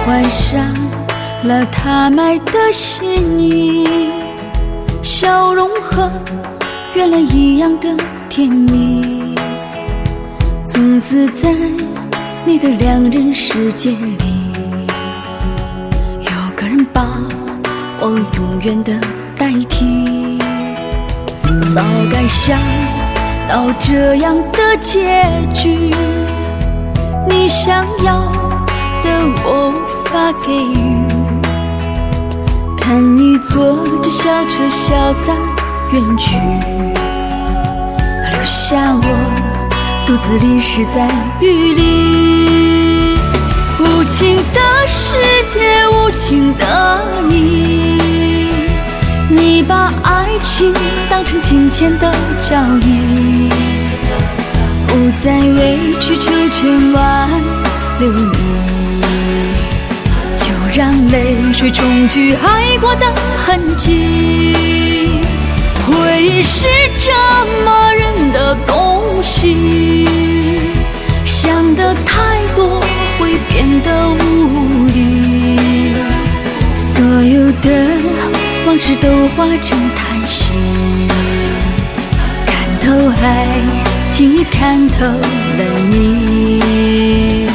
换上了他买的新衣，笑容和原来一样的甜蜜。从此在你的两人世界里，有个人把我永远的代替。早该想到这样的结局，你想要的我无法给予。看你坐着小车潇洒远去，留下我独自淋湿在雨里。无情的世界，无情的你，你把爱情当成金钱的交易，不再委曲求全挽留你，就让泪水冲去爱过的痕迹。回忆是折磨人的东西，想得太多会变得无力，所有的往事都化成叹息，看透爱，轻易看透了你。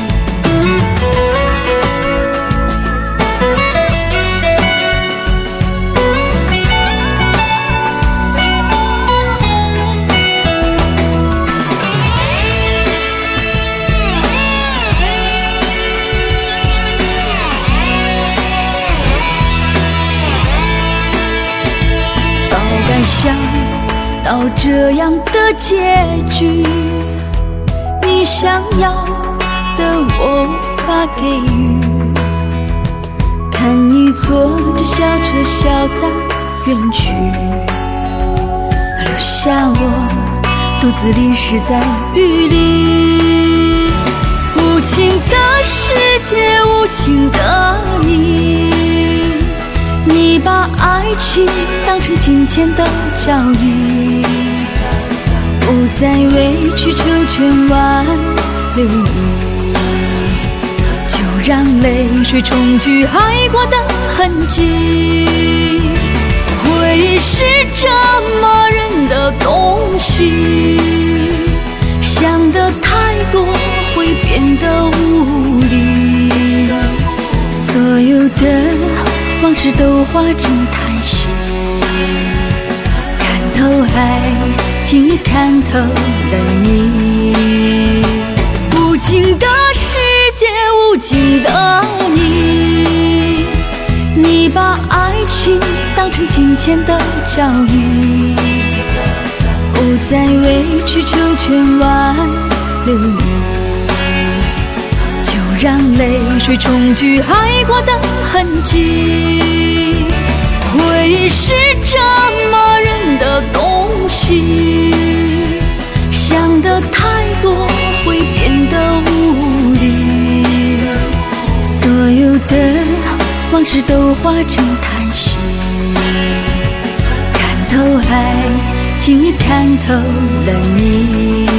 想到这样的结局，你想要的我无法给予。看你坐着小车潇洒远去，留下我独自淋湿在雨里。无情的世界，无情的你，你把爱情当成金钱的交易，不再委曲求全挽留你，就让泪水冲去爱过的痕迹。回忆是折磨人的东西，想得太多会变得无力，所有的往事都化成叹息，看透爱，轻易看透了你。无情的世界，无情的你，你把爱情当成金钱的交易，不再委曲求全挽留你，就让泪水冲去爱过的痕迹。回忆是折磨人的东西，想得太多会变得无力，所有的往事都化成叹息，看透爱，轻易看透了你。